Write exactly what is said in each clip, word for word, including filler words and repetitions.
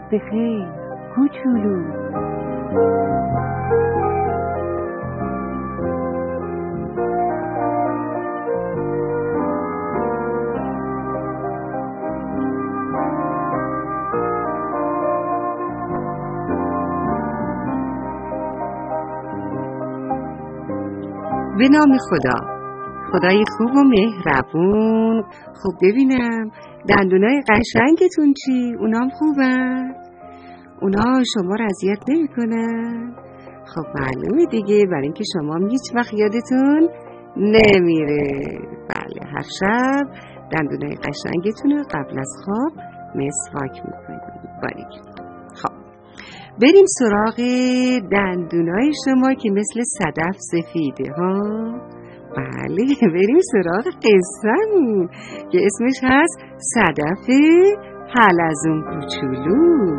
به خیر کوچولو. به نام خدا، خدای خوب و مهربون. خب ببینم دندونای قشنگتون چی؟ اونام خوبن؟ اونا شما رو اذیت نمی‌کنن؟ خب معلومه دیگه، برای اینکه شما هیچ وقت یادتون نمیره. بله، هر شب دندونای قشنگتون رو قبل از خواب مسواک میکنید. باریک. خب بریم سراغ دندونای شما که مثل صدف سفیده ها. بله، بریم سراغ قصه‌مون که اسمش هست صدف حلزون کوچولو.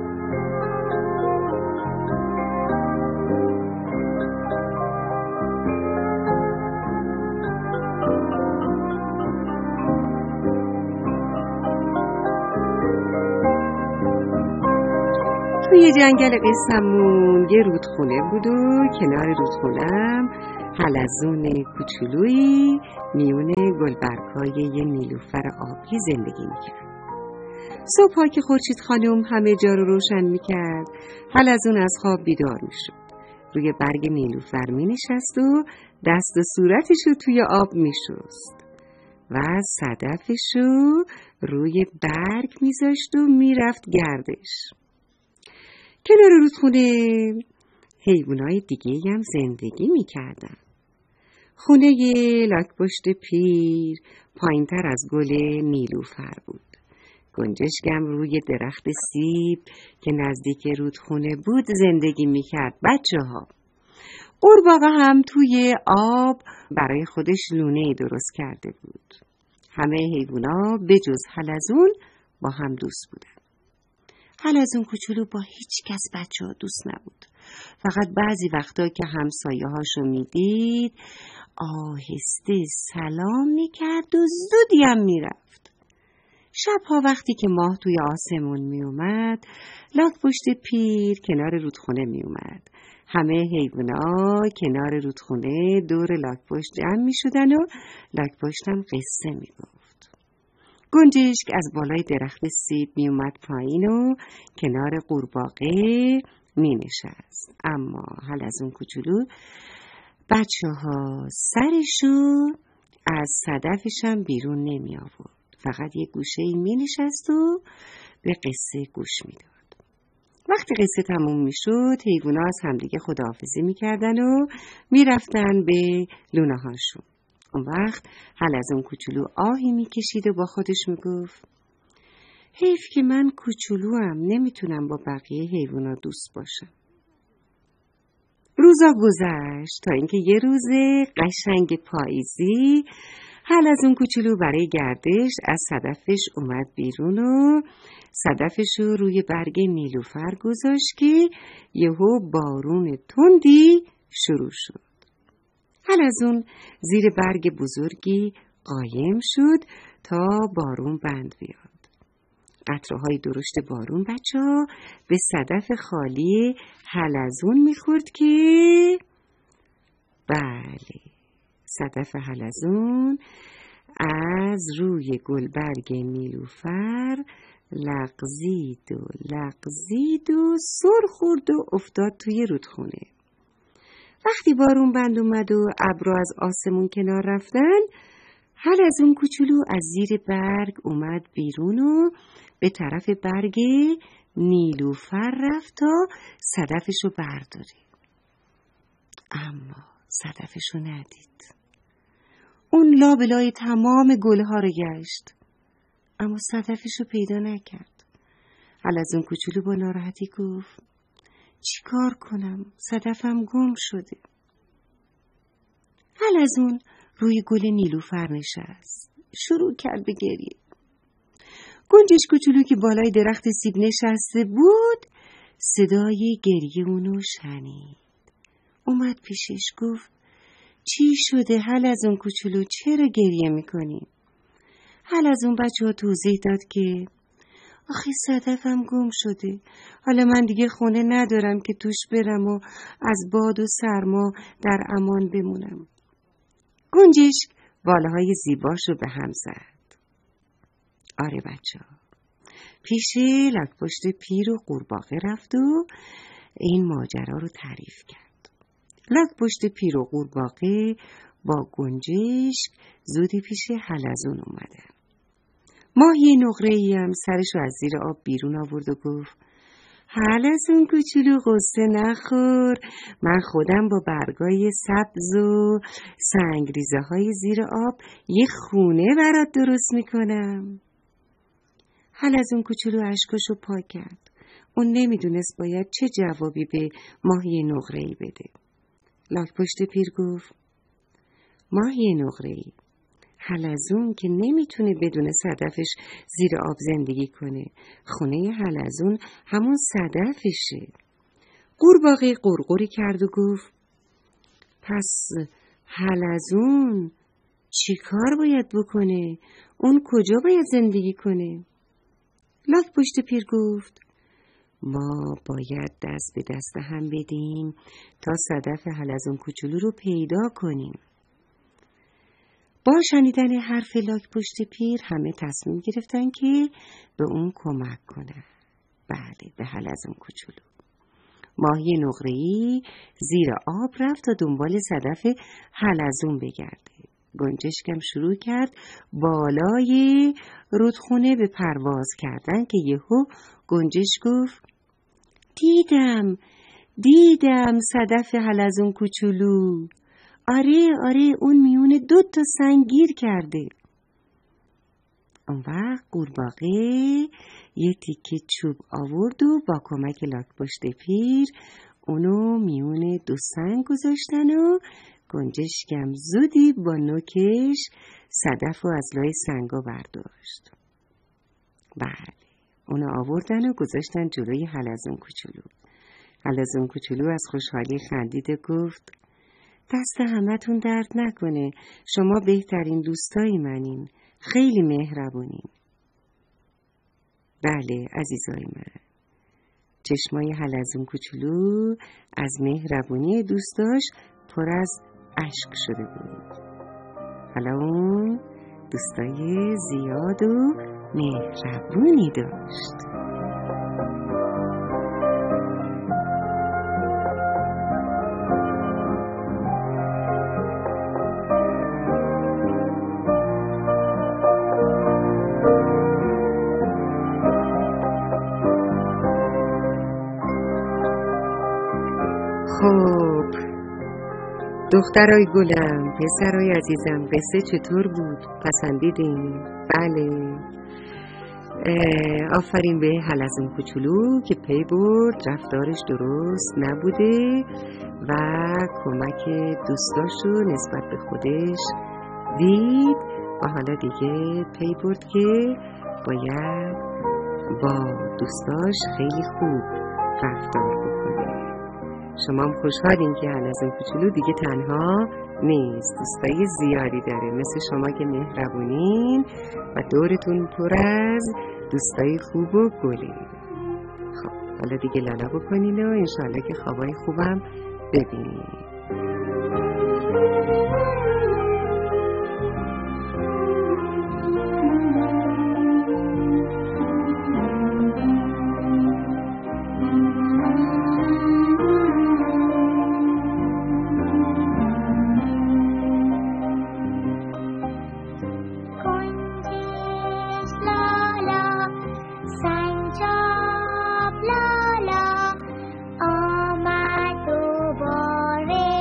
توی جنگل قصه‌مون یه رودخونه بود و کنار رودخونه‌ام حلزون کوچولویی میون گلبرگ‌های یه نیلوفر آبی زندگی میکرد. صبح‌ها که خورشید خانم همه جا رو روشن میکرد، حلزون از خواب بیدار میشد. روی برگ نیلوفر مینشست و دست و صورتشو توی آب میشست و صدفشو روی برگ میذاشت و میرفت گردش. کنار رودخونه حیوانای دیگه هم زندگی میکردن. خونه لاک‌پشت پیر پایین تر از گل نیلوفر بود. گنجشکم روی درخت سیب که نزدیک رودخونه بود زندگی میکرد. بچه ها قورباغه هم توی آب برای خودش لونه‌ای درست کرده بود. همه حیوانا به جز حلزون با هم دوست بودن. حلزون کوچولو با هیچ کس بچه ها دوست نبود. فقط بعضی وقتا که همسایه هاشو میدید آهسته سلام میکرد و زودی هم میرفت. شبها وقتی که ماه توی آسمون میومد، لاک‌پشت پیر کنار رودخونه میومد. همه حیوونا کنار رودخونه دور لاک‌پشت جمع میشدن و لاک‌پشت هم قصه میگفت. گنجشک از بالای درخت سیب می اومد پایین و کنار قورباغه می نشست. اما حلزون کوچولو بچه ها سرشو از صدفشم بیرون نمی آورد. فقط یه گوشه می نشست و به قصه گوش می داد. وقتی قصه تموم می شد حیوونا از همدیگه خداحافظی می کردن و می رفتن به لونه هاشون. اون وقت حلزون کوچولو آهی میکشید و با خودش میگفت حیف که من کوچولوام، نمیتونم با بقیه حیوونا دوست باشم. روزا گذشت تا اینکه یه روز قشنگ پاییزی حلزون کوچولو برای گردش از صدفش اومد بیرون و صدفش رو روی برگ نیلوفر گذاشت که یهو بارون تندی شروع شد. حلزون زیر برگ بزرگی قایم شد تا بارون بند بیاد. قطره‌های درشت بارون بچه ها به صدف خالی حلزون میخورد که بله، صدف حلزون از روی گلبرگ نیلوفر لغزید و لغزید و سر خورد و افتاد توی رودخونه. وقتی بارون بند اومد و ابرها از آسمون کنار رفتن، حلزون کوچولو از زیر برگ اومد بیرون و به طرف برگ نیلوفر رفت تا صدفشو برداره. اما صدفشو ندید. اون لابلای تمام گلها رو گشت اما صدفشو پیدا نکرد. حلزون کوچولو با ناراحتی گفت چی کار کنم؟ صدفم گم شده. حلزون روی گل نیلوفر نشست. شروع کرد به گریه. گنجش کوچولو که بالای درخت سیب نشسته بود صدای گریه اونو شنید. اومد پیشش گفت چی شده حلزون کوچولو، چرا گریه میکنی؟ حلزون بچه ها توضیح داد که آخه صدفم گم شده. حالا من دیگه خونه ندارم که توش برم و از باد و سرما در امان بمونم. گنجشک بالهای زیباش رو به هم زد. آره بچه ها، پیش لاک‌پشت پیر و قورباغه رفت و این ماجرا رو تعریف کرد. لاک‌پشت پیر و قورباغه با گنجشک زودی پیش حلزون اومدن. ماهی نقره‌ای هم سرشو از زیر آب بیرون آورد و گفت حلزون کوچولو قصه نخور، من خودم با برگای سبز و سنگریزه های زیر آب یه خونه برات درست میکنم. حلزون کوچولو اشکاشو پاک کرد. اون نمیدونست باید چه جوابی به ماهی نقره‌ای بده. لاک‌پشت پیر گفت ماهی نقره‌ای، حلزون که نمیتونه بدون صدفش زیر آب زندگی کنه. خونه حلزون همون صدفشه. قورباغه قرقری کرد و گفت پس حلزون چی کار باید بکنه؟ اون کجا باید زندگی کنه؟ لاک‌پشت پیر گفت ما باید دست به دست هم بدیم تا صدف حلزون کوچولو رو پیدا کنیم. با شنیدن حرف لاک‌پشت پیر همه تصمیم گرفتن که به اون کمک کنن. بله، به حلزون کوچولو. ماهی نقره‌ای زیر آب رفت تا دنبال صدف حلزون بگرده. گنجشکم شروع کرد بالای رودخونه به پرواز کردن که یهو گنجش گفت دیدم دیدم صدف حلزون کوچولو. آره آره اون میونه دو تا سنگ گیر کرده. اون وقت قورباغه یه تیکه چوب آورد و با کمک لاک‌پشت پیر اونو میونه دو سنگ گذاشتن و گنجشکم زودی با نوکش صدف و از لای سنگا برداشت. بله، اونو آوردن و گذاشتن جلوی حلزون کوچولو. حلزون کوچولو از خوشحالی خندید و گفت دست همتون درد نکنه، شما بهترین دوستای منین، خیلی مهربونین. بله عزیزای من، چشمای حلزون کوچولو از مهربونی دوستاش پر از اشک شده بود. حالا اون دوستای زیاد و مهربونی داشت. خب دخترای گلم، پسرای عزیزم، قصه چطور بود؟ پسندیدین؟ بله، آفرین به حلزون کوچولو که پی برد رفتارش درست نبوده و کمک دوستاشو نسبت به خودش دید و حالا دیگه پی برد که باید با دوستاش خیلی خوب رفتار بکنه. شما هم خوشحالین که حلزون کوچولو دیگه تنها نیست، دوستای زیادی داره مثل شما که مهربونین و دورتون پر از دوستای خوب و گلین. خب حالا دیگه لالا بکنین و انشالله که خوابای خوبم ببینین. آمد دوباره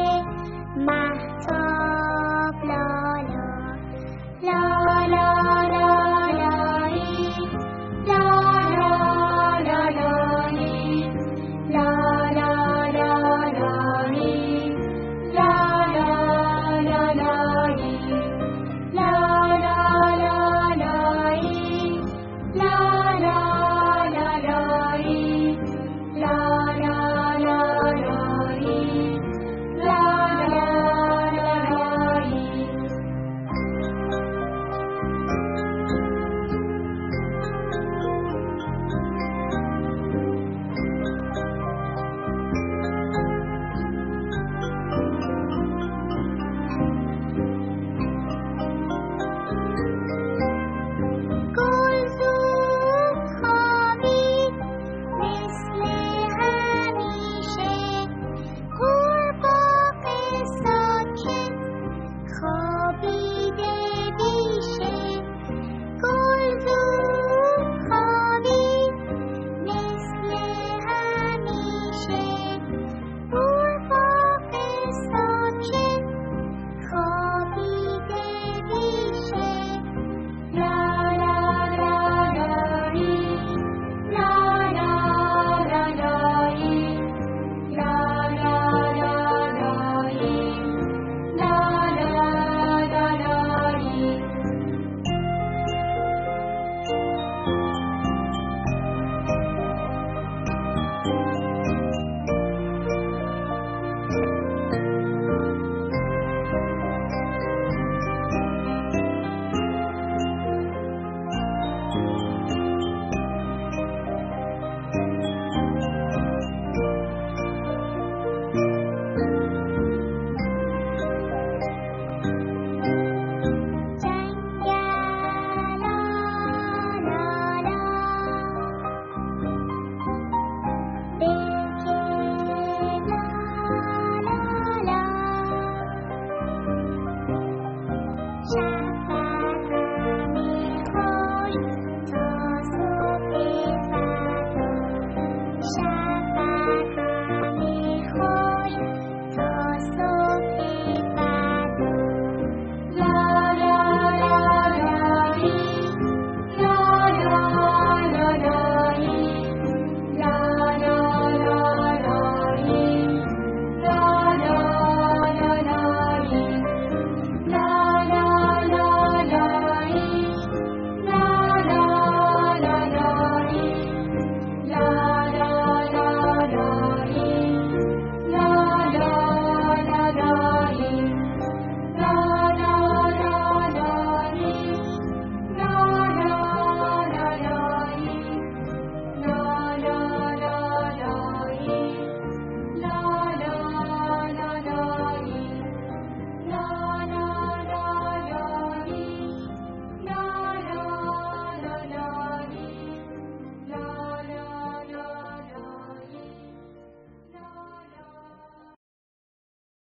Be